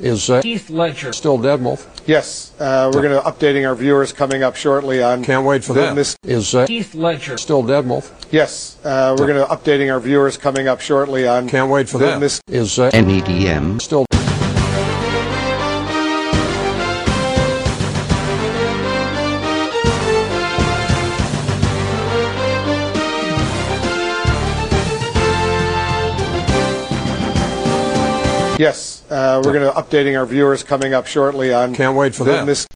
Is Heath Ledger still Deadmau5? Yes, we're going to updating our viewers coming up shortly on. Can't wait for that. Is Heath Ledger still Deadmau5? Yes, we're going to updating our viewers coming up shortly on. Can't wait for that. Is NEDM still. Yes, we're going to updating our viewers coming up shortly on. Can't wait for that.